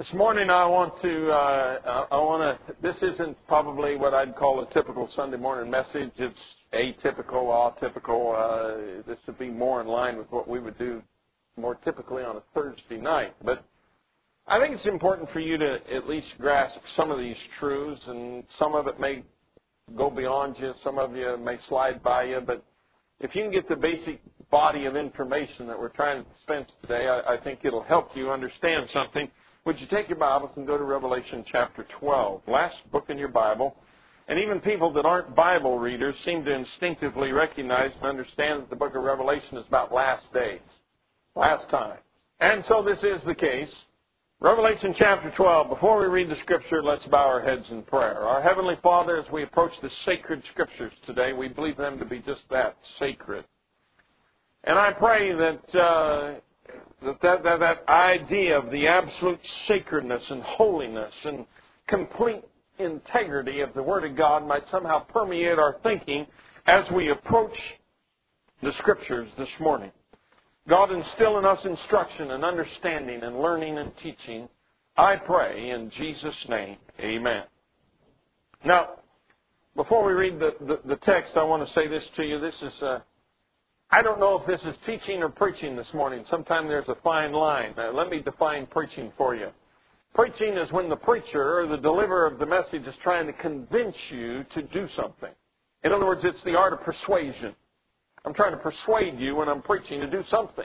This morning I want to, this isn't probably what I'd call a typical Sunday morning message. It's atypical, atypical. This would be more in line with what we would do more typically on a Thursday night. But I think it's important for you to at least grasp some of these truths, and some of it may go beyond you, some of you may slide by you, but if you can get the basic body of information that we're trying to dispense today, I think it'll help you understand something. Would you take your Bibles and go to Revelation chapter 12, last book in your Bible. And even people that aren't Bible readers seem to instinctively recognize and understand that the book of Revelation is about last days, last time. And so this is the case. Revelation chapter 12, before we read the Scripture, let's bow our heads in prayer. Our Heavenly Father, as we approach the sacred Scriptures today, we believe them to be just that, sacred. And I pray that that idea of the absolute sacredness and holiness and complete integrity of the Word of God might somehow permeate our thinking as we approach the Scriptures this morning. God, instill in us instruction and understanding and learning and teaching. I pray in Jesus' name, amen. Now, before we read the text, I want to say this to you. This is I don't know if this is teaching or preaching this morning. Sometimes there's a fine line. Let me define preaching for you. Preaching is when the preacher or the deliverer of the message is trying to convince you to do something. In other words, it's the art of persuasion. I'm trying to persuade you when I'm preaching to do something.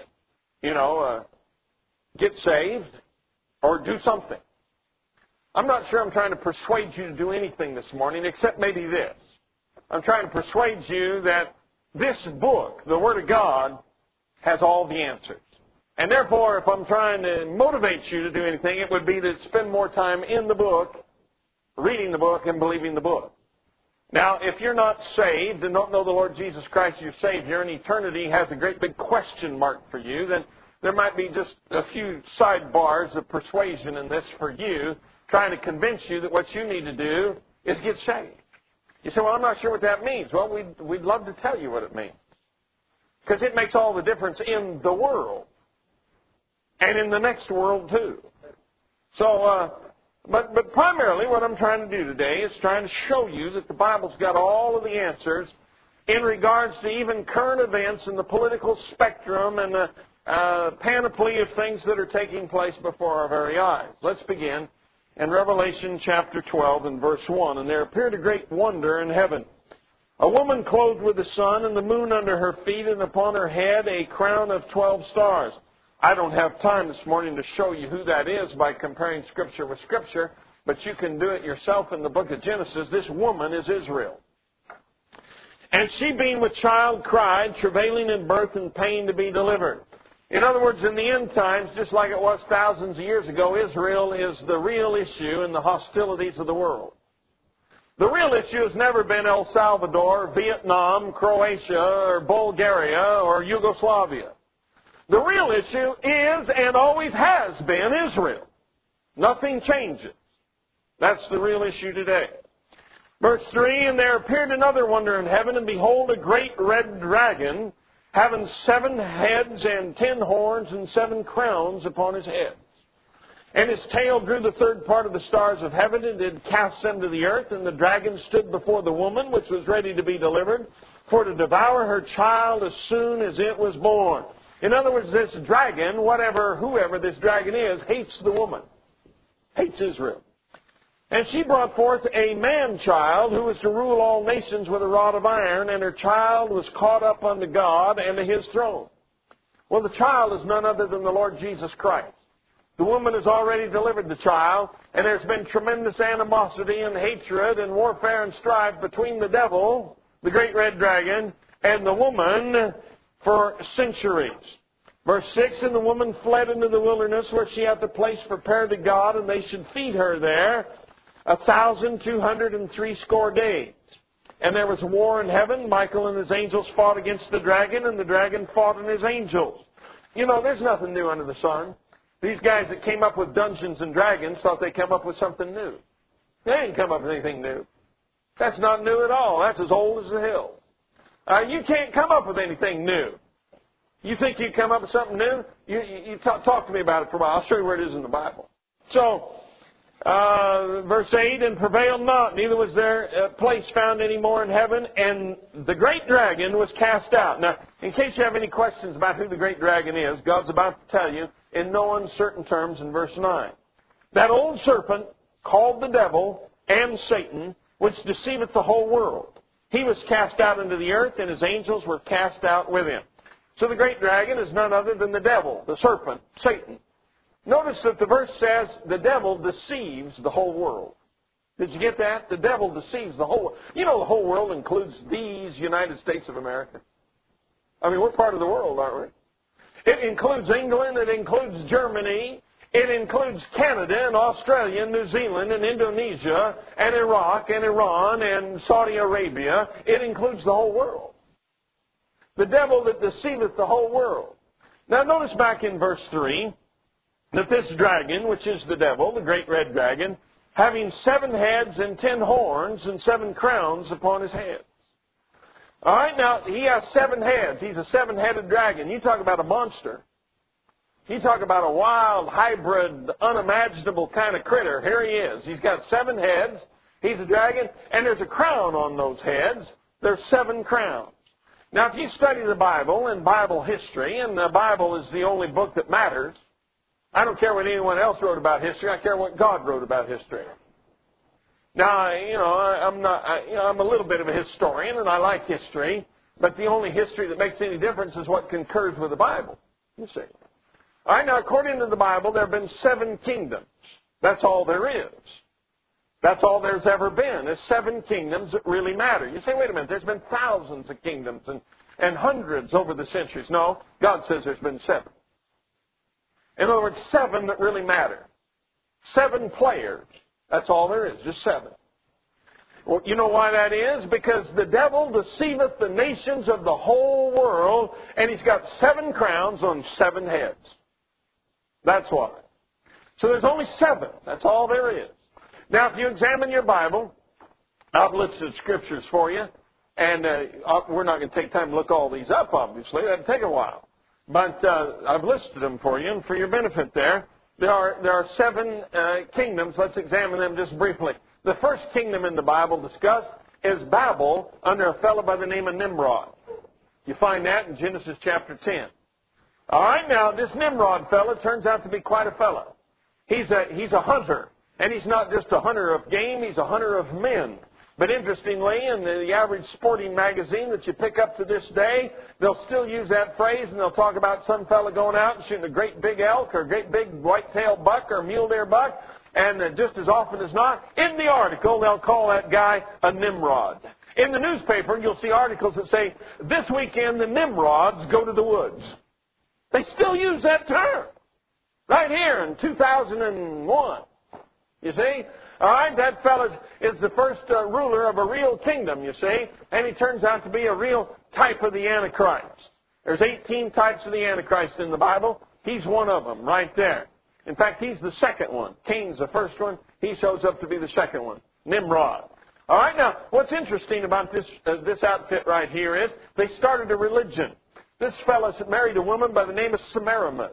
Get saved or do something. I'm not sure I'm trying to persuade you to do anything this morning except maybe this. I'm trying to persuade you that this book, the Word of God, has all the answers. And therefore, if I'm trying to motivate you to do anything, it would be to spend more time in the book, reading the book, and believing the book. Now, if you're not saved and don't know the Lord Jesus Christ as your Savior, and eternity has a great big question mark for you, then there might be just a few sidebars of persuasion in this for you, trying to convince you that what you need to do is get saved. You say, well, I'm not sure what that means. Well, we'd love to tell you what it means. Because it makes all the difference in the world. And in the next world, too. So, but primarily what I'm trying to do today is trying to show you that the Bible's got all of the answers in regards to even current events in the political spectrum and the panoply of things that are taking place before our very eyes. Let's begin in Revelation chapter 12 and verse 1. And there appeared a great wonder in heaven. A woman clothed with the sun and the moon under her feet, and upon her head a crown of 12 stars. I don't have time this morning to show you who that is by comparing Scripture with Scripture, but you can do it yourself in the book of Genesis. This woman is Israel. And she, being with child, cried, travailing in birth and pain to be delivered. In other words, in the end times, just like it was thousands of years ago, Israel is the real issue in the hostilities of the world. The real issue has never been El Salvador, Vietnam, Croatia, or Bulgaria, or Yugoslavia. The real issue is and always has been Israel. Nothing changes. That's the real issue today. Verse 3, and there appeared another wonder in heaven, and behold, a great red dragon, having 7 heads and 10 horns and 7 crowns upon his heads. And his tail drew the third part of the stars of heaven and did cast them to the earth. And the dragon stood before the woman, which was ready to be delivered, for to devour her child as soon as it was born. In other words, this dragon, whoever this dragon is, hates the woman, hates Israel. And she brought forth a man-child who was to rule all nations with a rod of iron, and her child was caught up unto God and to His throne. Well, the child is none other than the Lord Jesus Christ. The woman has already delivered the child, and there's been tremendous animosity and hatred and warfare and strife between the devil, the great red dragon, and the woman for centuries. Verse 6, and the woman fled into the wilderness where she hath a place prepared to God, and they should feed her there 1,260 days. And there was war in heaven. Michael and his angels fought against the dragon, and the dragon fought and his angels. There's nothing new under the sun. These guys that came up with Dungeons and Dragons thought they'd come up with something new. They didn't come up with anything new. That's not new at all. That's as old as the hill. You can't come up with anything new. You think you come up with something new? You talk to me about it for a while. I'll show you where it is in the Bible. So, verse 8, and prevailed not, neither was there a place found any more in heaven, and the great dragon was cast out. Now, in case you have any questions about who the great dragon is, God's about to tell you in no uncertain terms in verse 9. That old serpent, called the devil and Satan, which deceiveth the whole world. He was cast out into the earth, and his angels were cast out with him. So the great dragon is none other than the devil, the serpent, Satan. Notice that the verse says the devil deceives the whole world. Did you get that? The devil deceives the whole world. You know the whole world includes these United States of America. I mean, we're part of the world, aren't we? It includes England, it includes Germany, it includes Canada and Australia and New Zealand and Indonesia and Iraq and Iran and Saudi Arabia. It includes the whole world. The devil that deceiveth the whole world. Now notice back in verse 3 that this dragon, which is the devil, the great red dragon, having 7 heads and 10 horns and 7 crowns upon his heads. All right, now he has 7 heads. He's a 7-headed dragon. You talk about a monster. You talk about a wild, hybrid, unimaginable kind of critter. Here he is. He's got 7 heads. He's a dragon, and there's a crown on those heads. There's 7 crowns. Now, if you study the Bible and Bible history, and the Bible is the only book that matters, I don't care what anyone else wrote about history. I care what God wrote about history. Now, I'm a little bit of a historian, and I like history, but the only history that makes any difference is what concurs with the Bible. You see. All right, now, according to the Bible, there have been 7 kingdoms. That's all there is. That's all there's ever been, is 7 kingdoms that really matter. You say, wait a minute, there's been thousands of kingdoms and hundreds over the centuries. No, God says there's been 7. In other words, 7 that really matter. 7 players. That's all there is, just 7. Well, you know why that is? Because the devil deceiveth the nations of the whole world, and he's got 7 crowns on 7 heads. That's why. So there's only 7. That's all there is. Now, if you examine your Bible, I've listed scriptures for you, and we're not going to take time to look all these up, obviously. That'd take a while. But I've listed them for you, and for your benefit there are 7 kingdoms. Let's examine them just briefly. The first kingdom in the Bible discussed is Babel under a fellow by the name of Nimrod. You find that in Genesis chapter 10. All right, now, this Nimrod fellow turns out to be quite a fellow. He's a hunter. And he's not just a hunter of game, he's a hunter of men. But interestingly, in the average sporting magazine that you pick up to this day, they'll still use that phrase, and they'll talk about some fella going out and shooting a great big elk or a great big white-tailed buck or a mule deer buck. And just as often as not, in the article, they'll call that guy a Nimrod. In the newspaper, you'll see articles that say, this weekend the Nimrods go to the woods. They still use that term. Right here in 2001. You see? All right, that fellow is the first ruler of a real kingdom, you see, and he turns out to be a real type of the Antichrist. There's 18 types of the Antichrist in the Bible. He's one of them right there. In fact, he's the second one. Cain's the first one. He shows up to be the second one, Nimrod. All right, now, what's interesting about this outfit right here is they started a religion. This fellow married a woman by the name of Semiramis.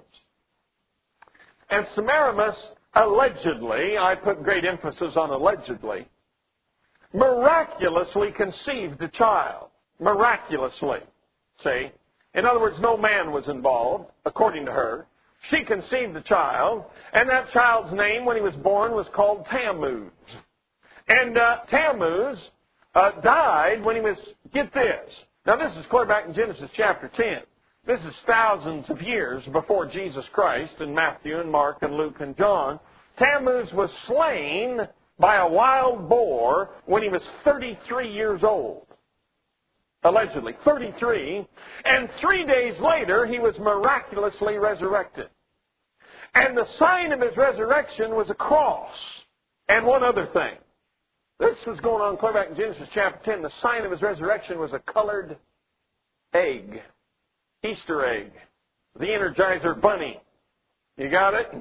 And Semiramis allegedly, I put great emphasis on allegedly, miraculously conceived a child. Miraculously. See? In other words, no man was involved, according to her. She conceived the child, and that child's name when he was born was called Tammuz. And Tammuz died when he was, get this. Now this is clear back in Genesis chapter 10. This is thousands of years before Jesus Christ in Matthew and Mark and Luke and John. Tammuz was slain by a wild boar when he was 33 years old. Allegedly, 33. And 3 days later, he was miraculously resurrected. And the sign of his resurrection was a cross. And one other thing. This was going on clear back in Genesis chapter 10. The sign of his resurrection was a colored egg. Easter egg. The Energizer Bunny. You got it?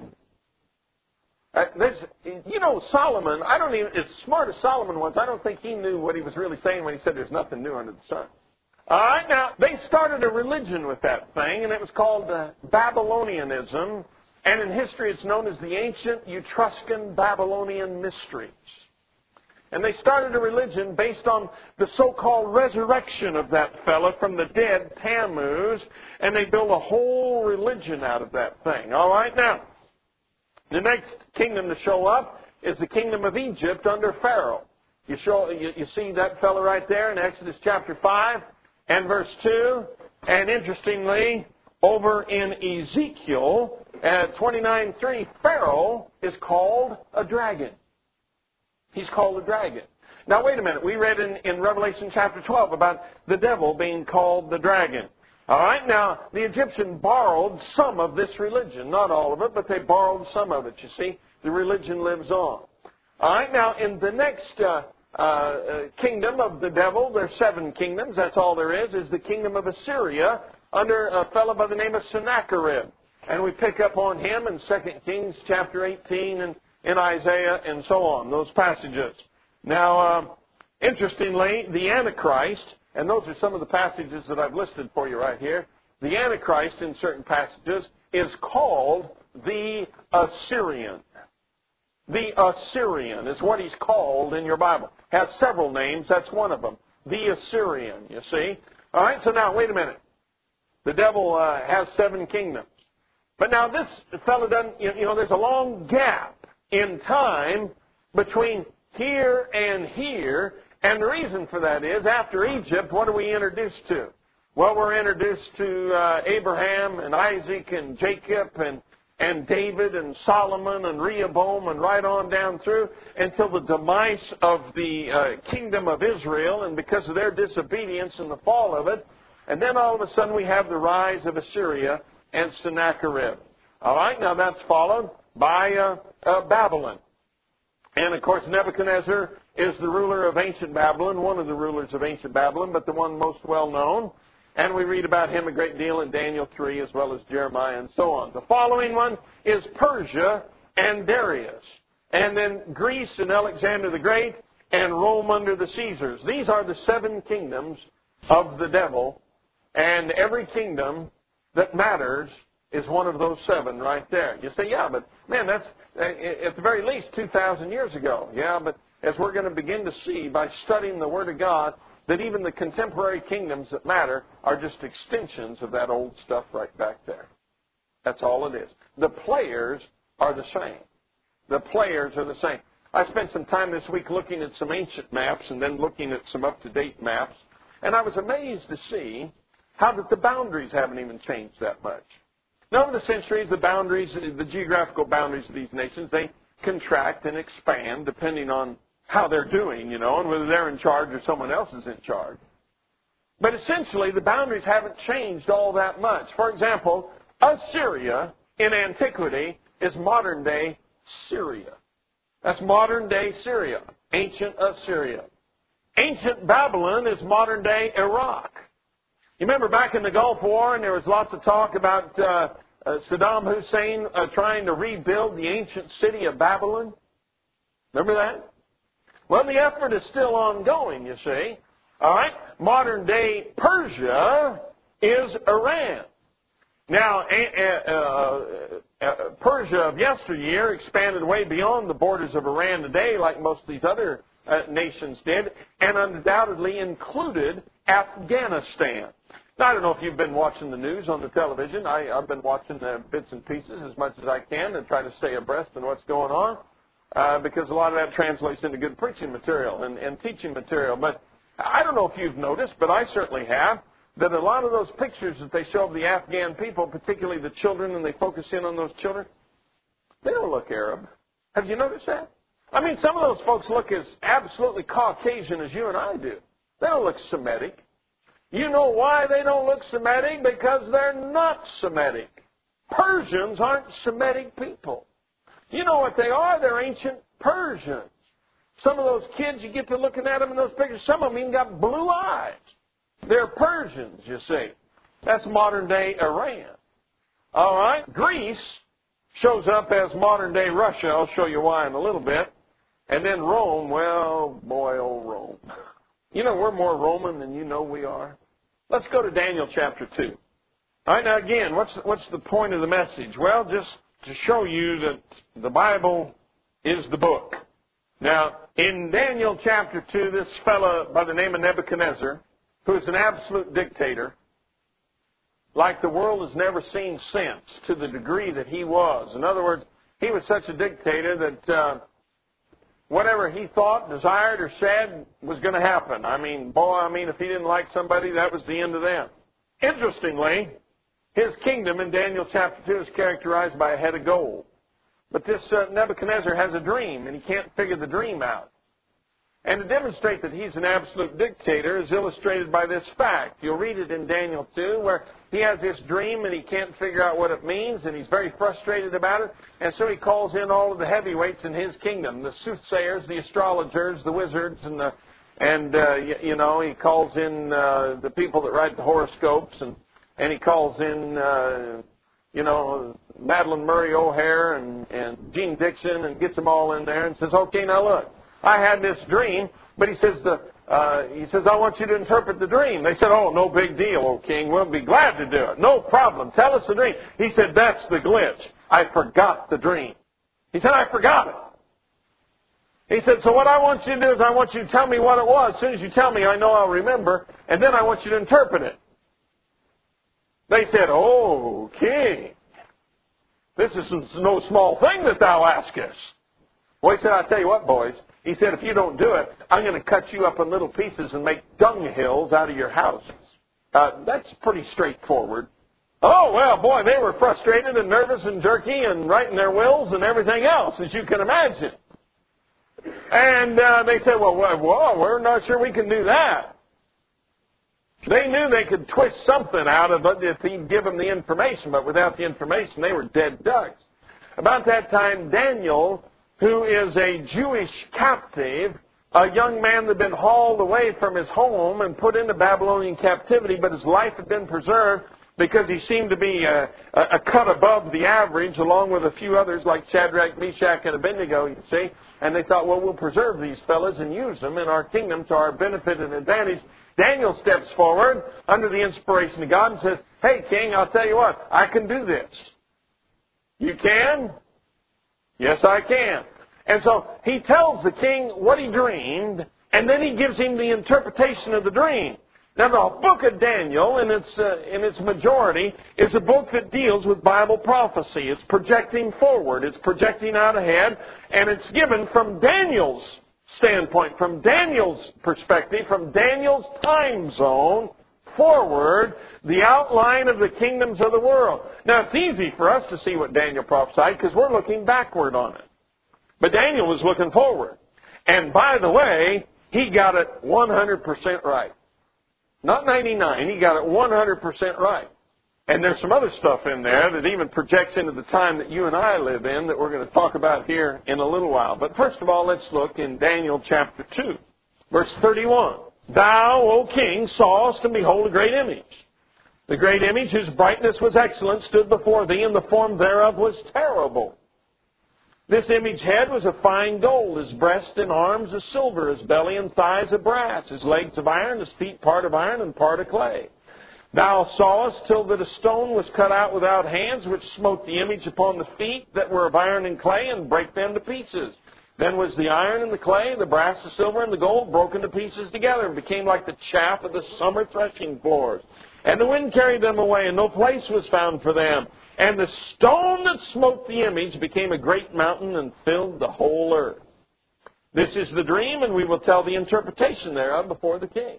Solomon, as smart as Solomon was, I don't think he knew what he was really saying when he said there's nothing new under the sun. All right, now, they started a religion with that thing, and it was called Babylonianism. And in history it's known as the ancient Etruscan Babylonian mysteries. And they started a religion based on the so-called resurrection of that fella from the dead, Tammuz, and they built a whole religion out of that thing. All right, now, the next kingdom to show up is the kingdom of Egypt under Pharaoh. You see that fella right there in Exodus chapter 5 and verse 2. And interestingly, over in Ezekiel at 29:3, Pharaoh is called a dragon. He's called a dragon. Now, wait a minute. We read in Revelation chapter 12 about the devil being called the dragon. All right? Now, the Egyptians borrowed some of this religion. Not all of it, but they borrowed some of it. You see, the religion lives on. All right? Now, in the next kingdom of the devil, there's 7 kingdoms. That's all there is the kingdom of Assyria under a fellow by the name of Sennacherib. And we pick up on him in 2 Kings chapter 18 and in Isaiah and so on, those passages. Now, interestingly, the Antichrist, and those are some of the passages that I've listed for you right here, the Antichrist in certain passages is called the Assyrian. The Assyrian is what he's called in your Bible. Has several names, that's one of them. The Assyrian, you see. All right, so now, wait a minute. The devil has 7 kingdoms. But now this fellow doesn't, there's a long gap in time between here and here, and the reason for that is, after Egypt, what are we introduced to? Well, we're introduced to Abraham and Isaac and Jacob and David and Solomon and Rehoboam and right on down through until the demise of the kingdom of Israel, and because of their disobedience and the fall of it, and then all of a sudden we have the rise of Assyria and Sennacherib. All right, now that's followed by Babylon. And, of course, Nebuchadnezzar is the ruler of ancient Babylon, one of the rulers of ancient Babylon, but the one most well-known. And we read about him a great deal in Daniel 3 as well as Jeremiah and so on. The following one is Persia and Darius. And then Greece and Alexander the Great and Rome under the Caesars. These are the 7 kingdoms of the devil. And every kingdom that matters is one of those 7 right there. You say, yeah, but man, that's at the very least 2,000 years ago. Yeah, but as we're going to begin to see by studying the Word of God, that even the contemporary kingdoms that matter are just extensions of that old stuff right back there. That's all it is. The players are the same. The players are the same. I spent some time this week looking at some ancient maps and then looking at some up-to-date maps, and I was amazed to see how that the boundaries haven't even changed that much. Now, over the centuries, the boundaries, the geographical boundaries of these nations, they contract and expand depending on how they're doing, and whether they're in charge or someone else is in charge. But essentially, the boundaries haven't changed all that much. For example, Assyria in antiquity is modern-day Syria. That's modern-day Syria, ancient Assyria. Ancient Babylon is modern-day Iraq. You remember back in the Gulf War, and there was lots of talk about Saddam Hussein trying to rebuild the ancient city of Babylon? Remember that? Well, the effort is still ongoing, you see. All right? Modern-day Persia is Iran. Now, Persia of yesteryear expanded way beyond the borders of Iran today, like most of these other nations did, and undoubtedly included Afghanistan. Now, I don't know if you've been watching the news on the television. I've been watching bits and pieces as much as I can and try to stay abreast in what's going on because a lot of that translates into good preaching material and teaching material. But I don't know if you've noticed, but I certainly have, that a lot of those pictures that they show of the Afghan people, particularly the children, and they focus in on those children, they don't look Arab. Have you noticed that? I mean, some of those folks look as absolutely Caucasian as you and I do. They don't look Semitic. You know why they don't look Semitic? Because they're not Semitic. Persians aren't Semitic people. You know what they are? They're ancient Persians. Some of those kids, you get to looking at them in those pictures, some of them even got blue eyes. They're Persians, you see. That's modern-day Iran. All right? Greece shows up as modern-day Russia. I'll show you why in a little bit. And then Rome, well, boy, old Rome. You know, we're more Roman than you know we are. Let's go to Daniel chapter 2. All right, now again, what's the point of the message? Well, just to show you that the Bible is the book. Now, in Daniel chapter 2, this fellow by the name of Nebuchadnezzar, who is an absolute dictator, like the world has never seen since, to the degree that he was. In other words, he was such a dictator that whatever he thought, desired, or said was going to happen. If he didn't like somebody, that was the end of them. Interestingly, his kingdom in Daniel chapter 2 is characterized by a head of gold. But this Nebuchadnezzar has a dream, and he can't figure the dream out. And to demonstrate that he's an absolute dictator is illustrated by this fact. You'll read it in Daniel 2, where he has this dream, and he can't figure out what it means, and he's very frustrated about it. And so he calls in all of the heavyweights in his kingdom, the soothsayers, the astrologers, the wizards, and he calls in the people that write the horoscopes, and he calls in Madeline Murray O'Hare and Gene Dixon, and gets them all in there and says, okay, now look, I had this dream, but he says, I want you to interpret the dream. They said, oh, no big deal, O king. We'll be glad to do it. No problem. Tell us the dream. He said, that's the glitch. I forgot the dream. He said, I forgot it. He said, so what I want you to do is I want you to tell me what it was. As soon as you tell me, I know I'll remember, and then I want you to interpret it. They said, oh, king, this is no small thing that thou askest. Well, he said, I'll tell you what, boys. He said, if you don't do it, I'm going to cut you up in little pieces and make dung hills out of your houses. That's pretty straightforward. Oh, well, boy, they were frustrated and nervous and jerky and writing their wills and everything else, as you can imagine. And they said, well, we're not sure we can do that. They knew they could twist something out of it if he'd give them the information, but without the information, they were dead ducks. About that time, Daniel, who is a Jewish captive, a young man that had been hauled away from his home and put into Babylonian captivity, but his life had been preserved because he seemed to be a cut above the average, along with a few others like Shadrach, Meshach, and Abednego, you see. And they thought, well, we'll preserve these fellas and use them in our kingdom to our benefit and advantage. Daniel steps forward under the inspiration of God and says, hey, king, I'll tell you what, I can do this. You can? Yes, I can. And so he tells the king what he dreamed, and then he gives him the interpretation of the dream. Now, the book of Daniel, in its majority, is a book that deals with Bible prophecy. It's projecting forward. It's projecting out ahead, and it's given from Daniel's standpoint, from Daniel's perspective, from Daniel's time zone forward, the outline of the kingdoms of the world. Now, it's easy for us to see what Daniel prophesied because we're looking backward on it. But Daniel was looking forward. And by the way, he got it 100% right. Not 99, he got it 100% right. And there's some other stuff in there that even projects into the time that you and I live in that we're going to talk about here in a little while. But first of all, let's look in Daniel chapter 2, verse 31. Thou, O king, sawest and behold a great image. The great image, whose brightness was excellent, stood before thee, and the form thereof was terrible. This image head was of fine gold, his breast and arms of silver, his belly and thighs of brass, his legs of iron, his feet part of iron and part of clay. Thou sawest till that a stone was cut out without hands, which smote the image upon the feet that were of iron and clay, and brake them to pieces. Then was the iron and the clay, the brass, the silver, and the gold broken to pieces together, and became like the chaff of the summer threshing floors. And the wind carried them away, and no place was found for them. And the stone that smote the image became a great mountain and filled the whole earth. This is the dream, and we will tell the interpretation thereof before the king.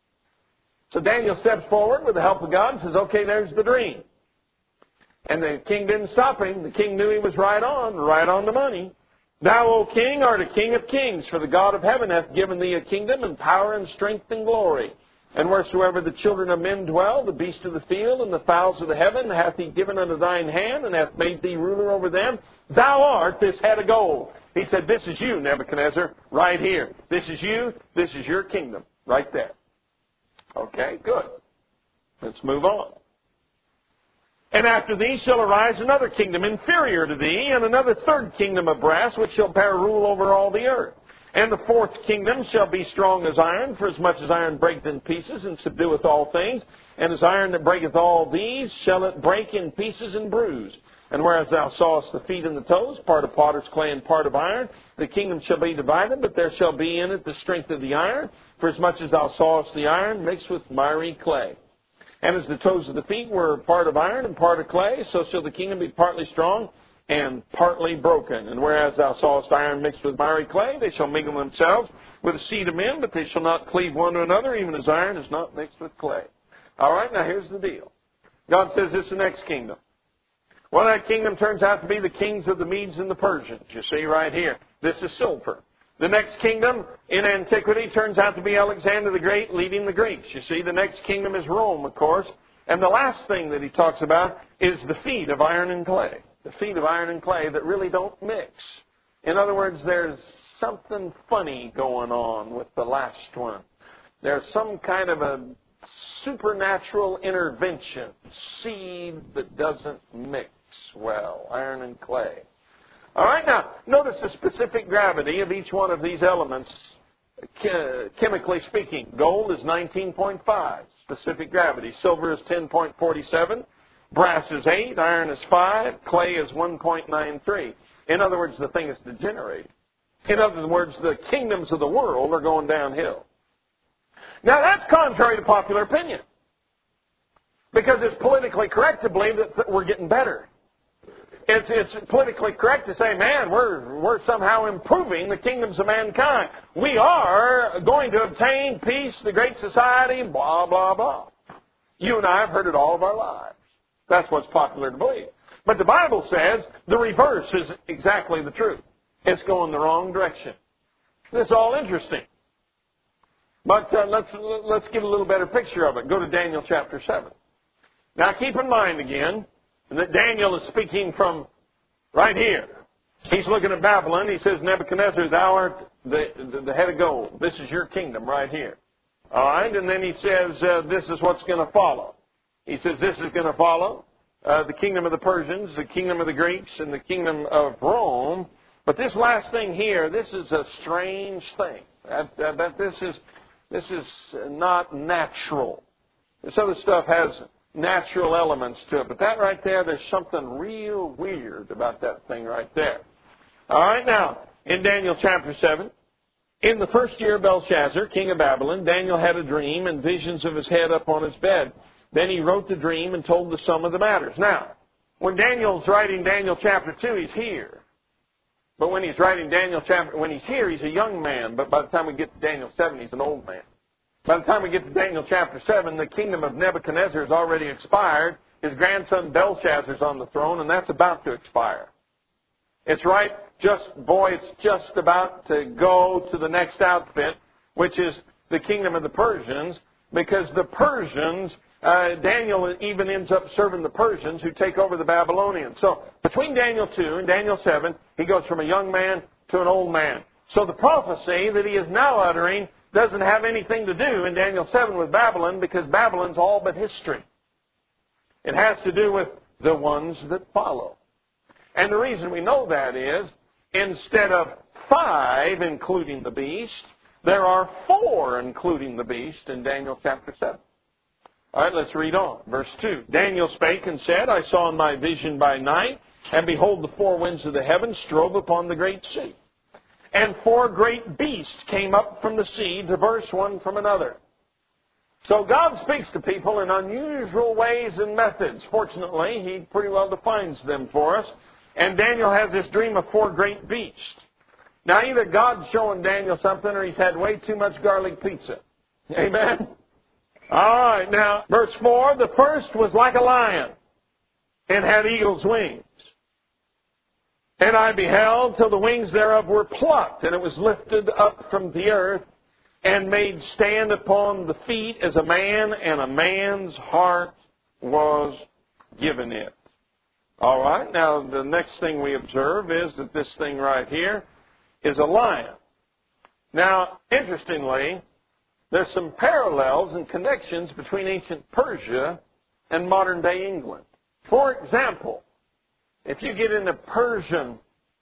So Daniel steps forward with the help of God and says, okay, there's the dream. And the king didn't stop him. The king knew he was right on the money. Thou, O king, art a king of kings, for the God of heaven hath given thee a kingdom and power and strength and glory. And wheresoever the children of men dwell, the beasts of the field and the fowls of the heaven, hath he given unto thine hand, and hath made thee ruler over them. Thou art this head of gold. He said, this is you, Nebuchadnezzar, right here. This is you. This is your kingdom, right there. Okay, good. Let's move on. And after thee shall arise another kingdom inferior to thee, and another third kingdom of brass, which shall bear rule over all the earth. And the fourth kingdom shall be strong as iron, for as much as iron breaketh in pieces, and subdueth all things. And as iron that breaketh all these, shall it break in pieces and bruise. And whereas thou sawest the feet and the toes, part of potter's clay and part of iron, the kingdom shall be divided, but there shall be in it the strength of the iron, for as much as thou sawest the iron mixed with miry clay. And as the toes of the feet were part of iron and part of clay, so shall the kingdom be partly strong and partly broken. And whereas thou sawest iron mixed with miry clay, they shall mingle themselves with the seed of men, but they shall not cleave one to another, even as iron is not mixed with clay. All right, now here's the deal. God says this is the next kingdom. Well, that kingdom turns out to be the kings of the Medes and the Persians. You see right here. This is silver. The next kingdom in antiquity turns out to be Alexander the Great leading the Greeks. You see, the next kingdom is Rome, of course. And the last thing that he talks about is the feet of iron and clay. The feet of iron and clay that really don't mix. In other words, there's something funny going on with the last one. There's some kind of a supernatural intervention, seed that doesn't mix well, iron and clay. All right, now, notice the specific gravity of each one of these elements, chemically speaking. Gold is 19.5, specific gravity. Silver is 10.47. Brass is 8. Iron is 5. Clay is 1.93. In other words, the thing is degenerating. In other words, the kingdoms of the world are going downhill. Now, that's contrary to popular opinion, because it's politically correct to believe that we're getting better. It's politically correct to say, man, we're somehow improving the kingdoms of mankind. We are going to obtain peace, the great society, blah, blah, blah. You and I have heard it all of our lives. That's what's popular to believe. But the Bible says the reverse is exactly the truth. It's going the wrong direction. This is all interesting. But let's get a little better picture of it. Go to Daniel chapter 7. Now keep in mind again that Daniel is speaking from right here. He's looking at Babylon. He says, Nebuchadnezzar, thou art the head of gold. This is your kingdom right here. All right? And then he says, this is what's going to follow. He says, this is going to follow the kingdom of the Persians, the kingdom of the Greeks, and the kingdom of Rome. But this last thing here, this is a strange thing. This is not natural. This other stuff has natural elements to it. But that right there, there's something real weird about that thing right there. All right, now, in Daniel chapter 7, in the first year of Belshazzar, king of Babylon, Daniel had a dream and visions of his head up on his bed. Then he wrote the dream and told the sum of the matters. Now, when Daniel's writing Daniel chapter 2, he's here. But when he's writing when he's here, he's a young man. But by the time we get to Daniel 7, he's an old man. By the time we get to Daniel chapter 7, the kingdom of Nebuchadnezzar has already expired. His grandson Belshazzar's on the throne, and that's about to expire. It's it's just about to go to the next outfit, which is the kingdom of the Persians, because the Persians, Daniel even ends up serving the Persians who take over the Babylonians. So between Daniel 2 and Daniel 7, he goes from a young man to an old man. So the prophecy that he is now uttering doesn't have anything to do in Daniel 7 with Babylon, because Babylon's all but history. It has to do with the ones that follow. And the reason we know that is, instead of 5 including the beast, there are 4 including the beast in Daniel chapter 7. All right, let's read on. Verse 2. Daniel spake and said, I saw in my vision by night, and behold, the 4 winds of the heavens strove upon the great sea. And 4 great beasts came up from the sea, diverse one from another. So God speaks to people in unusual ways and methods. Fortunately, He pretty well defines them for us. And Daniel has this dream of 4 great beasts. Now, either God's showing Daniel something, or he's had way too much garlic pizza. Amen? All right, now, verse 4, the first was like a lion, and had eagle's wings. And I beheld till the wings thereof were plucked, and it was lifted up from the earth, and made stand upon the feet as a man, and a man's heart was given it. All right, now the next thing we observe is that this thing right here is a lion. Now, interestingly, there's some parallels and connections between ancient Persia and modern-day England. For example, if you get into Persian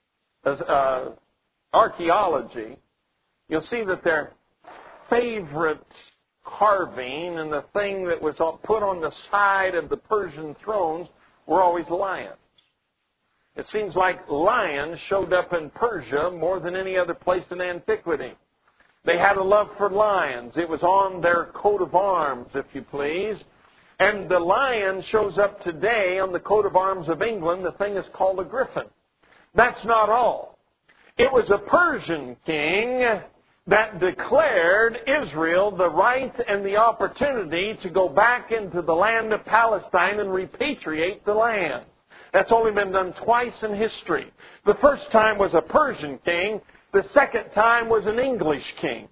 archaeology, you'll see that their favorite carving and the thing that was put on the side of the Persian thrones were always lions. It seems like lions showed up in Persia more than any other place in antiquity. They had a love for lions. It was on their coat of arms, if you please. And the lion shows up today on the coat of arms of England. The thing is called a griffin. That's not all. It was a Persian king that declared Israel the right and the opportunity to go back into the land of Palestine and repatriate the land. That's only been done twice in history. The first time was a Persian king. The second time was an English king.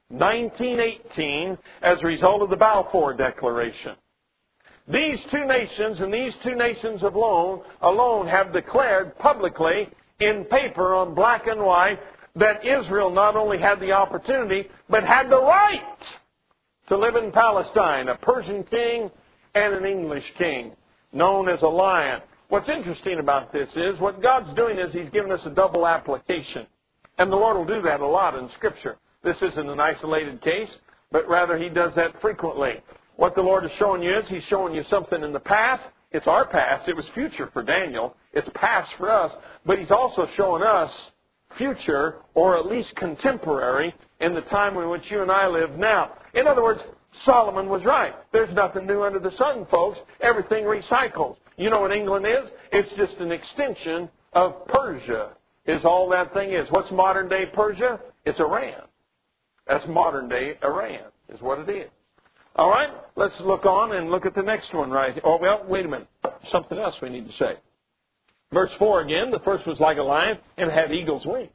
1918, as a result of the Balfour Declaration. These two nations and these two nations alone have declared publicly in paper on black and white that Israel not only had the opportunity, but had the right to live in Palestine. A Persian king and an English king, known as a lion. What's interesting about this is, what God's doing is He's given us a double application. And the Lord will do that a lot in Scripture. This isn't an isolated case, but rather He does that frequently. What the Lord is showing you is He's showing you something in the past. It's our past. It was future for Daniel. It's past for us. But He's also showing us future, or at least contemporary, in the time in which you and I live now. In other words, Solomon was right. There's nothing new under the sun, folks. Everything recycles. You know what England is? It's just an extension of Persia, is all that thing is. What's modern day Persia? It's Iran. That's modern day Iran, is what it is. All right, let's look on and look at the next one right here. Oh, well, wait a minute. Something else we need to say. Verse 4 again, the first was like a lion and had eagle's wings.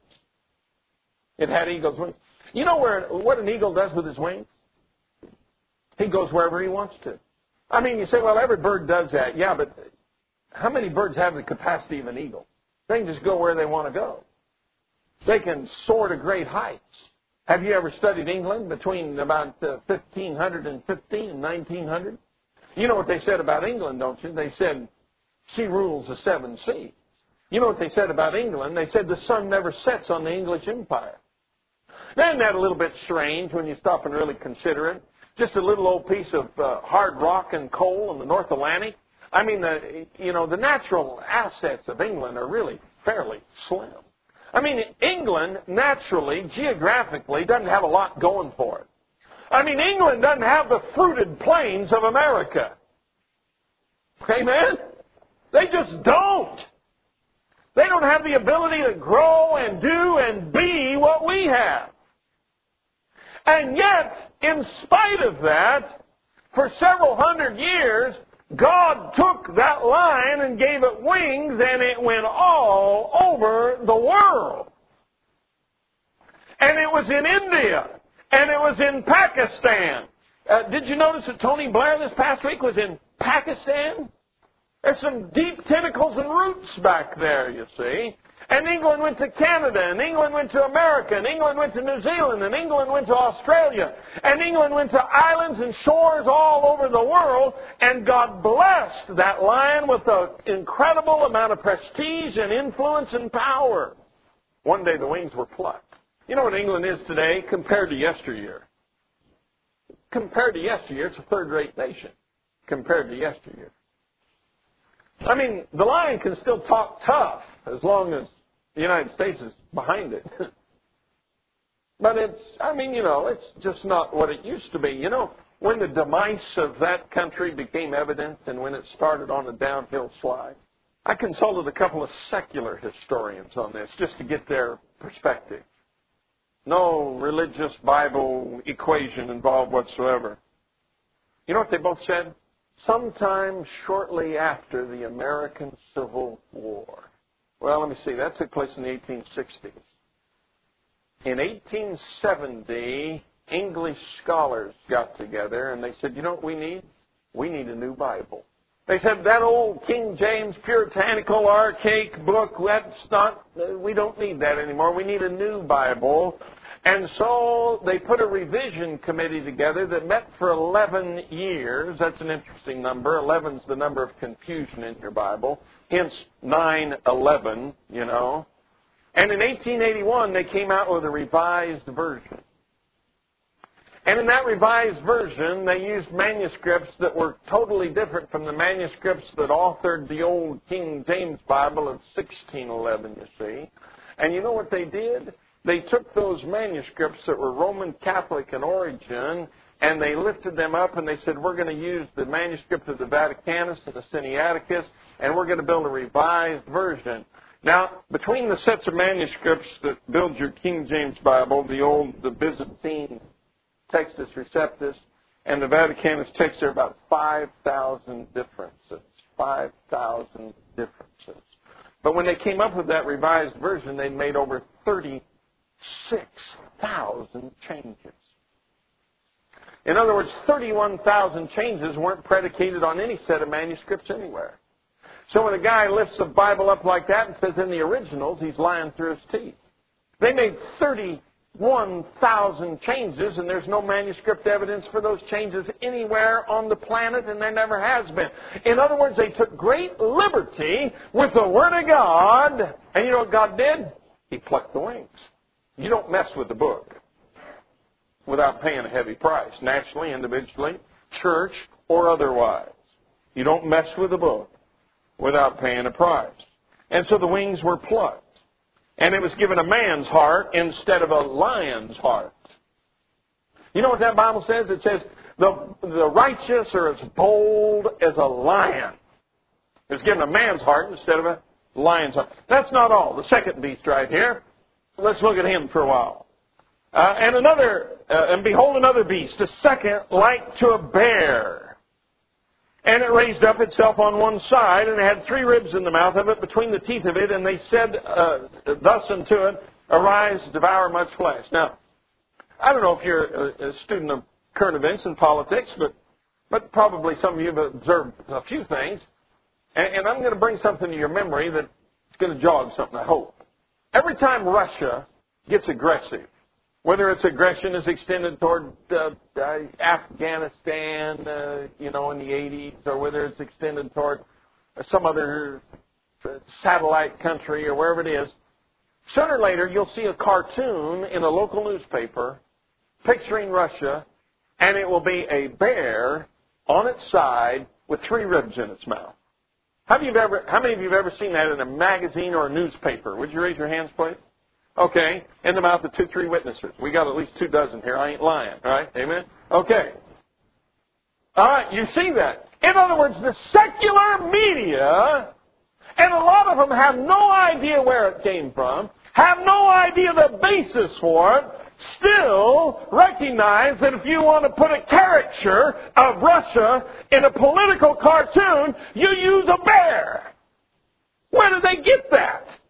It had eagle's wings. You know what an eagle does with his wings? He goes wherever he wants to. I mean, you say, well, every bird does that. Yeah, but how many birds have the capacity of an eagle? They can just go where they want to go. They can soar to great heights. Have you ever studied England between about 1515 and 1900? You know what they said about England, don't you? They said, she rules the seven seas. You know what they said about England? They said the sun never sets on the English Empire. Now, isn't that a little bit strange when you stop and really consider it? Just a little old piece of hard rock and coal in the North Atlantic. I mean, the natural assets of England are really fairly slim. I mean, England, naturally, geographically, doesn't have a lot going for it. I mean, England doesn't have the fruited plains of America. Amen? They just don't. They don't have the ability to grow and do and be what we have. And yet, in spite of that, for several hundred years, God took that lion and gave it wings, and it went all over the world. And it was in India, and it was in Pakistan. Did you notice that Tony Blair this past week was in Pakistan? There's some deep tentacles and roots back there, you see. And England went to Canada, and England went to America, and England went to New Zealand, and England went to Australia, and England went to islands and shores all over the world, and God blessed that lion with an incredible amount of prestige and influence and power. One day the wings were plucked. You know what England is today compared to yesteryear? Compared to yesteryear, it's a third-rate nation compared to yesteryear. I mean, the lion can still talk tough as long as the United States is behind it. But it's just not what it used to be. You know, when the demise of that country became evident and when it started on a downhill slide, I consulted a couple of secular historians on this just to get their perspective. No religious Bible equation involved whatsoever. You know what they both said? Sometime shortly after the American Civil War. Well, let me see. That took place in the 1860s. In 1870, English scholars got together and they said, you know what we need? We need a new Bible. They said that old King James puritanical archaic book, we don't need that anymore. We need a new Bible. And so they put a revision committee together that met for 11 years. That's an interesting number. 11's the number of confusion in your Bible. Hence 9/11, you know. And in 1881, they came out with a revised version. And in that revised version, they used manuscripts that were totally different from the manuscripts that authored the old King James Bible of 1611, you see. And you know what they did? They took those manuscripts that were Roman Catholic in origin, and they lifted them up and they said, we're going to use the manuscript of the Vaticanus and the Sinaiticus, and we're going to build a revised version. Now, between the sets of manuscripts that build your King James Bible, the Byzantine Textus Receptus, and the Vaticanus text, there are about 5,000 differences. 5,000 differences. But when they came up with that revised version, they made over 36,000 changes. In other words, 31,000 changes weren't predicated on any set of manuscripts anywhere. So when a guy lifts a Bible up like that and says in the originals, he's lying through his teeth. They made 31,000 changes, and there's no manuscript evidence for those changes anywhere on the planet, and there never has been. In other words, they took great liberty with the Word of God, and you know what God did? He plucked the wings. You don't mess with the book without paying a heavy price, nationally, individually, church, or otherwise. You don't mess with the book without paying a price. And so the wings were plucked. And it was given a man's heart instead of a lion's heart. You know what that Bible says? It says, the righteous are as bold as a lion. It was given a man's heart instead of a lion's heart. That's not all. The second beast right here. Let's look at him for a while. And behold another beast, a second like to a bear. And it raised up itself on one side, and it had 3 ribs in the mouth of it, between the teeth of it, and they said thus unto it, arise, devour much flesh. Now, I don't know if you're a student of current events and politics, but probably some of you have observed a few things, and I'm going to bring something to your memory that's going to jog something, I hope. Every time Russia gets aggressive, whether its aggression is extended toward Afghanistan, in the 80s, or whether it's extended toward some other satellite country or wherever it is, sooner or later you'll see a cartoon in a local newspaper picturing Russia, and it will be a bear on its side with 3 ribs in its mouth. How many of you have ever seen that in a magazine or a newspaper? Would you raise your hands, please? Okay, in the mouth of 2, 3 witnesses. We got at least 2 dozen here. I ain't lying. All right, amen? Okay. All right, you see that. In other words, the secular media, and a lot of them have no idea where it came from, have no idea the basis for it, still recognize that if you want to put a caricature of Russia in a political cartoon, you use a bear. Where did they get that?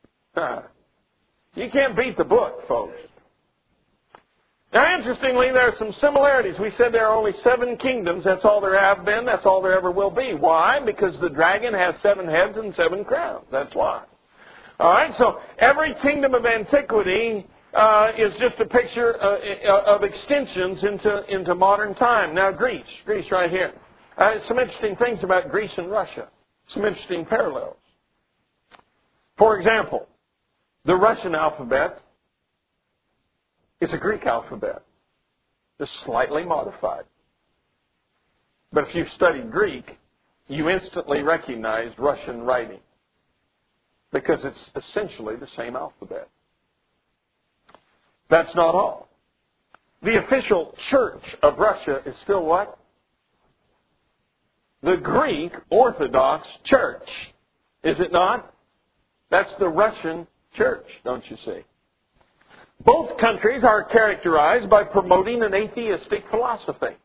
You can't beat the book, folks. Now, interestingly, there are some similarities. We said there are only 7 kingdoms. That's all there have been. That's all there ever will be. Why? Because the dragon has 7 heads and 7 crowns. That's why. All right, so every kingdom of antiquity is just a picture of extensions into modern time. Now, Greece right here. Some interesting things about Greece and Russia. Some interesting parallels. For example, the Russian alphabet is a Greek alphabet. It's slightly modified. But if you've studied Greek, you instantly recognize Russian writing because it's essentially the same alphabet. That's not all. The official church of Russia is still what? The Greek Orthodox Church. Is it not? That's the Russian church, don't you see? Both countries are characterized by promoting an atheistic philosophy.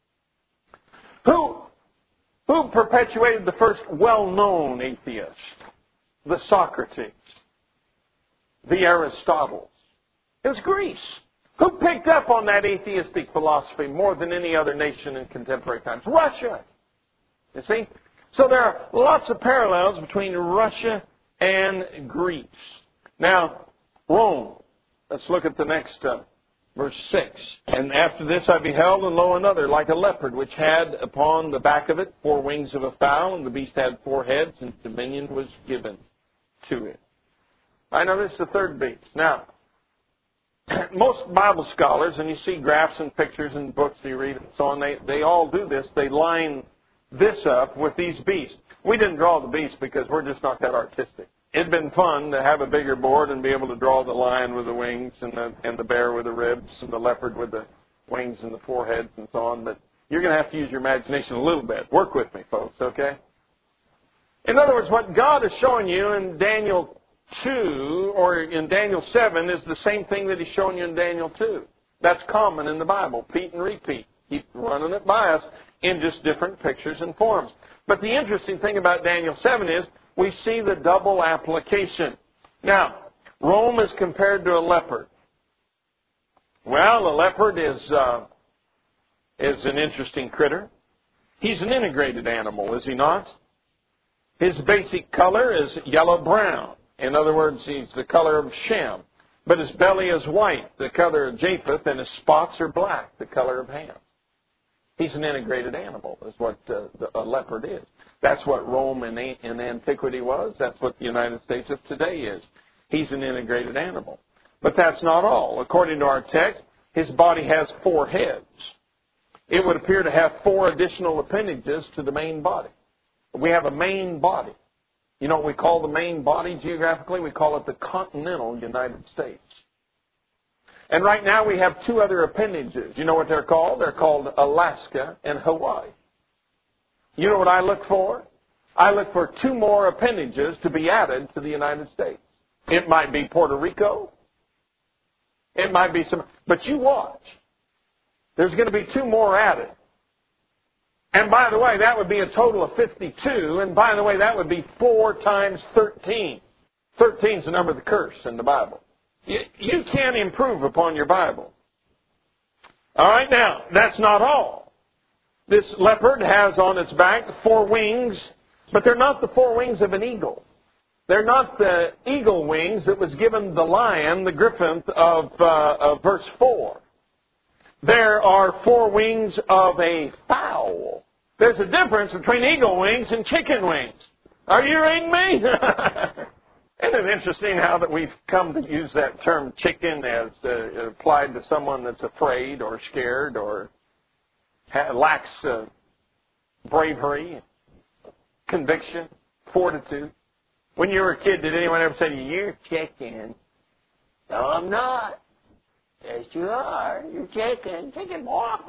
Who perpetuated the first well-known atheist? The Socrates. The Aristotles. It was Greece. Who picked up on that atheistic philosophy more than any other nation in contemporary times? Russia. You see? So there are lots of parallels between Russia and Greece. Now, Rome. Let's look at the next verse 6. And after this I beheld, and lo, another, like a leopard, which had upon the back of it 4 wings of a fowl, and the beast had 4 heads, and dominion was given to it. I know this is the third beast. Now, most Bible scholars, and you see graphs and pictures and books you read and so on, they all do this. They line this up with these beasts. We didn't draw the beasts because we're just not that artistic. It'd been fun to have a bigger board and be able to draw the lion with the wings and the bear with the ribs and the leopard with the wings and the foreheads and so on, but you're going to have to use your imagination a little bit. Work with me, folks, okay? In other words, what God is showing you in Daniel 2 or in Daniel 7 is the same thing that He's showing you in Daniel 2. That's common in the Bible, repeat and repeat. Keep running it by us in just different pictures and forms. But the interesting thing about Daniel 7 is we see the double application. Now, Rome is compared to a leopard. Well, a leopard is an interesting critter. He's an integrated animal, is he not? His basic color is yellow-brown. In other words, he's the color of Shem. But his belly is white, the color of Japheth, and his spots are black, the color of Ham. He's an integrated animal, is what a leopard is. That's what Rome in antiquity was. That's what the United States of today is. He's an integrated animal. But that's not all. According to our text, his body has 4 heads. It would appear to have 4 additional appendages to the main body. We have a main body. You know what we call the main body geographically? We call it the continental United States. And right now we have 2 other appendages. You know what they're called? They're called Alaska and Hawaii. You know what I look for? I look for 2 more appendages to be added to the United States. It might be Puerto Rico. It might be some, but you watch. There's going to be 2 more added. And by the way, that would be a total of 52. And by the way, that would be 4 times 13. 13 is the number of the curse in the Bible. You can't improve upon your Bible. All right, now, that's not all. This leopard has on its back 4 wings, but they're not the 4 wings of an eagle. They're not the eagle wings that was given the lion, the griffin of verse 4. There are 4 wings of a fowl. There's a difference between eagle wings and chicken wings. Are you reading me? Isn't it interesting how that we've come to use that term chicken as applied to someone that's afraid or scared or lacks bravery, conviction, fortitude? When you were a kid, did anyone ever say to you, "You're chicken"? No, I'm not. Yes, you are. You're chicken. Chicken.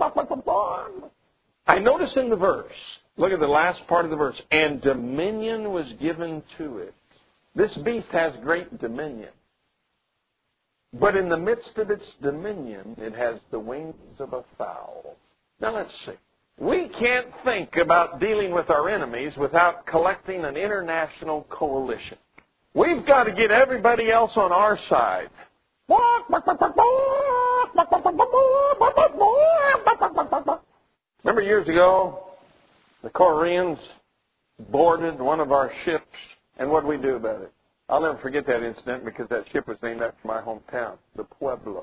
I notice in the verse, look at the last part of the verse, and dominion was given to it. This beast has great dominion. But in the midst of its dominion, it has the wings of a fowl. Now let's see. We can't think about dealing with our enemies without collecting an international coalition. We've got to get everybody else on our side. Remember years ago, the Koreans boarded one of our ships, and what did we do about it? I'll never forget that incident because that ship was named after my hometown, the Pueblo.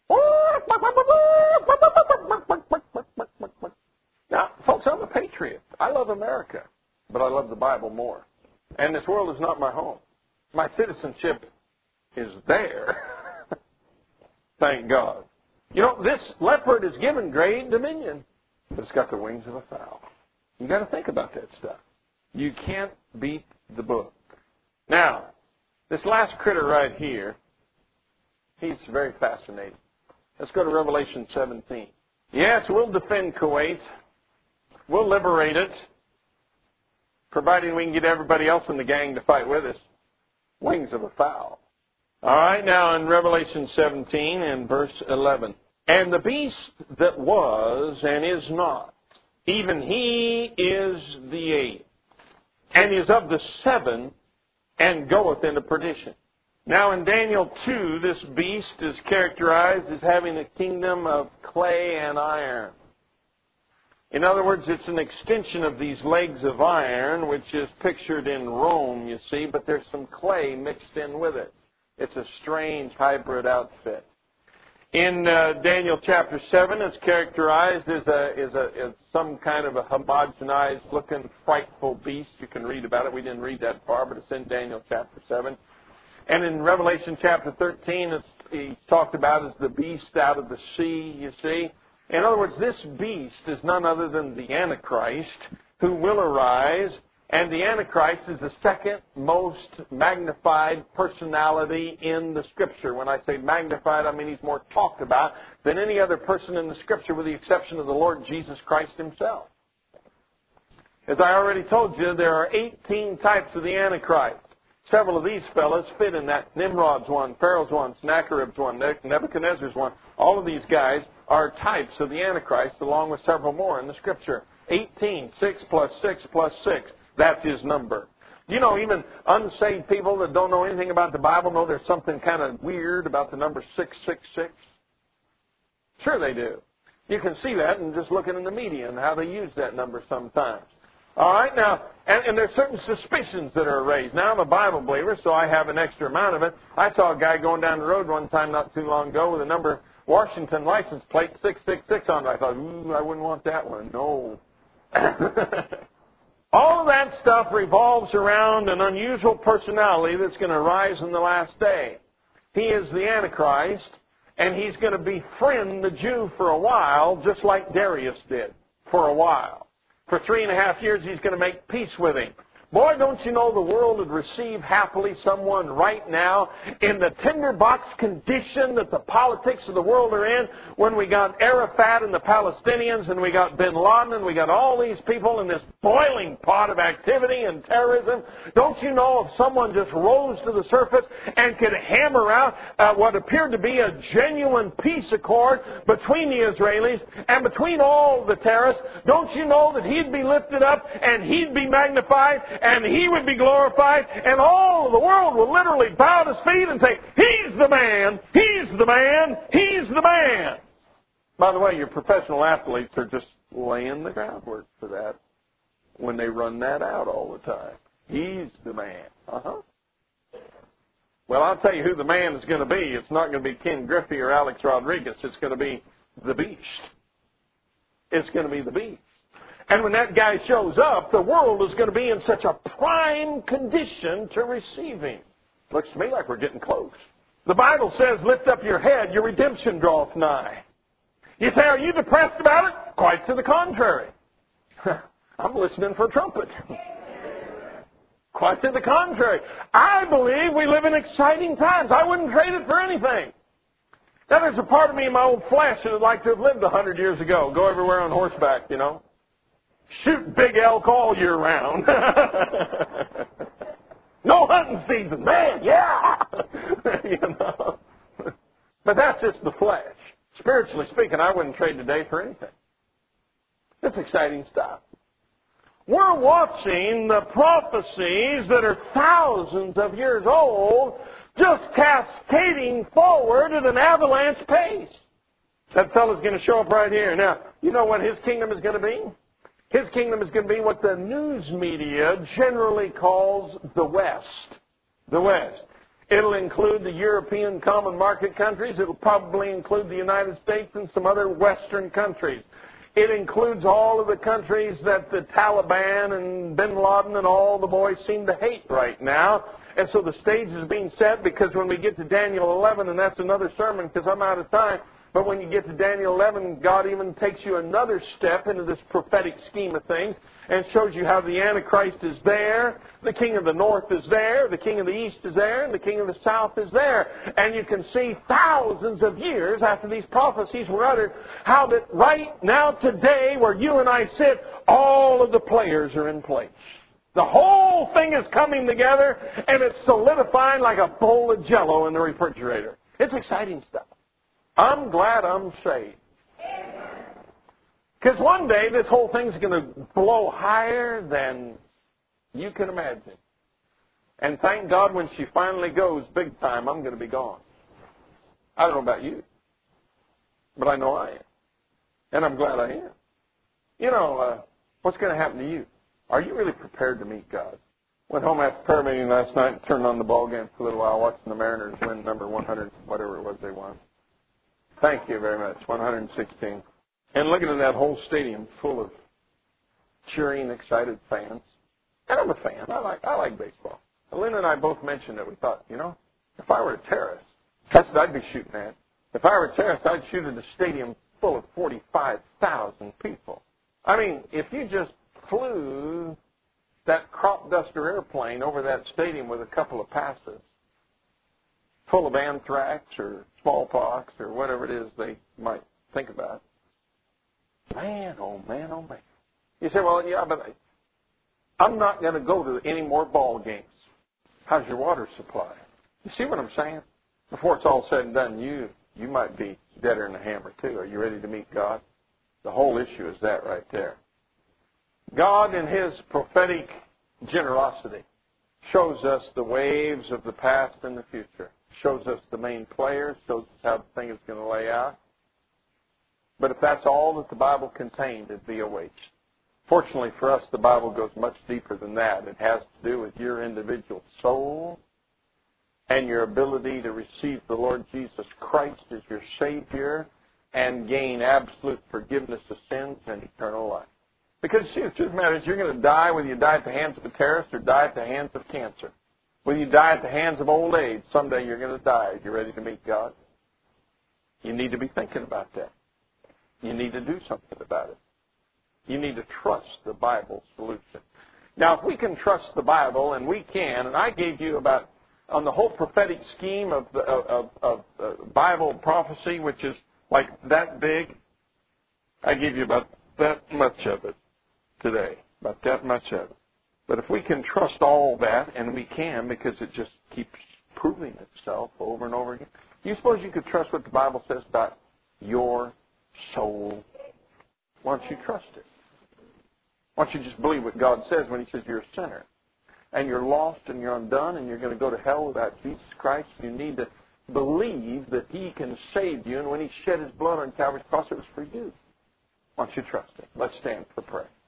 Now, folks, I'm a patriot. I love America, but I love the Bible more. And this world is not my home. My citizenship is there. Thank God. You know, this leopard is given great dominion, but it's got the wings of a fowl. You got to think about that stuff. You can't beat the book. Now, this last critter right here, he's very fascinating. Let's go to Revelation 17. Yes, we'll defend Kuwait. We'll liberate it, providing we can get everybody else in the gang to fight with us. Wings of a fowl. All right, now in Revelation 17 and verse 11. And the beast that was and is not, even he is the 8th, and is of the 7, and goeth into perdition. Now in Daniel 2, this beast is characterized as having a kingdom of clay and iron. In other words, it's an extension of these legs of iron, which is pictured in Rome, you see, but there's some clay mixed in with it. It's a strange hybrid outfit. In Daniel chapter 7, it's characterized as some kind of a homogenized-looking, frightful beast. You can read about it. We didn't read that far, but it's in Daniel chapter 7. And in Revelation chapter 13, he's talked about as the beast out of the sea, you see. In other words, this beast is none other than the Antichrist who will arise. And the Antichrist is the second most magnified personality in the Scripture. When I say magnified, I mean he's more talked about than any other person in the Scripture with the exception of the Lord Jesus Christ himself. As I already told you, there are 18 types of the Antichrist. Several of these fellows fit in that. Nimrod's one, Pharaoh's one, Sennacherib's one, Nebuchadnezzar's one. All of these guys are types of the Antichrist, along with several more in the Scripture. 18, 6 plus 6 plus 6. That's his number. You know, even unsaved people that don't know anything about the Bible know there's something kind of weird about the number 666. Sure they do. You can see that in just looking in the media and how they use that number sometimes. All right, now, and there's certain suspicions that are raised. Now, I'm a Bible believer, so I have an extra amount of it. I saw a guy going down the road one time not too long ago with a number Washington license plate 666 on it. I thought, I wouldn't want that one. No. All of that stuff revolves around an unusual personality that's going to rise in the last day. He is the Antichrist, and he's going to befriend the Jew for a while, just like Darius did for a while. For 3.5 years, he's going to make peace with him. Boy, don't you know the world would receive happily someone right now in the tinderbox condition that the politics of the world are in when we got Arafat and the Palestinians and we got bin Laden and we got all these people in this boiling pot of activity and terrorism. Don't you know if someone just rose to the surface and could hammer out what appeared to be a genuine peace accord between the Israelis and between all the terrorists, don't you know that he'd be lifted up and he'd be magnified and he would be glorified, and all of the world would literally bow at his feet and say, he's the man, he's the man, he's the man. By the way, your professional athletes are just laying the groundwork for that when they run that out all the time. He's the man. Well, I'll tell you who the man is going to be. It's not going to be Ken Griffey or Alex Rodriguez. It's going to be the beast. It's going to be the beast. And when that guy shows up, the world is going to be in such a prime condition to receive him. Looks to me like we're getting close. The Bible says, lift up your head, your redemption draweth nigh. You say, are you depressed about it? Quite to the contrary. I'm listening for a trumpet. Quite to the contrary. I believe we live in exciting times. I wouldn't trade it for anything. Now, there's a part of me in my old flesh that would like to have lived 100 years ago. Go everywhere on horseback, you know. Shoot big elk all year round. No hunting season, man, yeah. You know. But that's just the flesh. Spiritually speaking, I wouldn't trade today for anything. It's exciting stuff. We're watching the prophecies that are thousands of years old just cascading forward at an avalanche pace. That fellow's going to show up right here. Now, you know what his kingdom is going to be? His kingdom is going to be what the news media generally calls the West. The West. It'll include the European common market countries. It'll probably include the United States and some other Western countries. It includes all of the countries that the Taliban and bin Laden and all the boys seem to hate right now. And so the stage is being set because when we get to Daniel 11, and that's another sermon because I'm out of time, but when you get to Daniel 11, God even takes you another step into this prophetic scheme of things and shows you how the Antichrist is there, the king of the north is there, the king of the east is there, and the king of the south is there. And you can see thousands of years after these prophecies were uttered, how that right now today, where you and I sit, all of the players are in place. The whole thing is coming together, and it's solidifying like a bowl of Jell-O in the refrigerator. It's exciting stuff. I'm glad I'm saved. Because one day this whole thing's going to blow higher than you can imagine. And thank God when she finally goes big time, I'm going to be gone. I don't know about you, but I know I am. And I'm glad I am. You know, what's going to happen to you? Are you really prepared to meet God? Went home after prayer meeting last night and turned on the ball game for a little while, watching the Mariners win number 100, whatever it was they won. Thank you very much, 116. And looking at that whole stadium full of cheering, excited fans. And I'm a fan. I like baseball. Lynn and I both mentioned it. We thought, you know, If I were a terrorist, that's what I'd be shooting at. If I were a terrorist, I'd shoot at a stadium full of 45,000 people. I mean, if you just flew that crop duster airplane over that stadium with a couple of passes, full of anthrax or smallpox or whatever it is they might think about. Man, oh man, oh man. You say, well, yeah, but I'm not going to go to any more ball games. How's your water supply? You see what I'm saying? Before it's all said and done, you might be deader than a hammer too. Are you ready to meet God? The whole issue is that right there. God, in His prophetic generosity, shows us the waves of the past and the future. Shows us the main players, shows us how the thing is going to lay out. But if that's all that the Bible contained, it'd be a waste. Fortunately for us, the Bible goes much deeper than that. It has to do with your individual soul and your ability to receive the Lord Jesus Christ as your Savior and gain absolute forgiveness of sins and eternal life. Because, see, the truth of the matter is you're going to die whether you die at the hands of a terrorist or die at the hands of cancer. Whether you die at the hands of old age, someday you're going to die. You're ready to meet God. You need to be thinking about that. You need to do something about it. You need to trust the Bible's solution. Now, if we can trust the Bible, and we can, and I gave you about, on the whole prophetic scheme of Bible prophecy, which is like that big, I gave you about that much of it today, about that much of it. But if we can trust all that, and we can because it just keeps proving itself over and over again, do you suppose you could trust what the Bible says about your soul? Why don't you trust it? Why don't you just believe what God says when He says you're a sinner and you're lost and you're undone and you're going to go to hell without Jesus Christ? You need to believe that He can save you, and when He shed His blood on Calvary's cross, it was for you. Why don't you trust Him? Let's stand for prayer.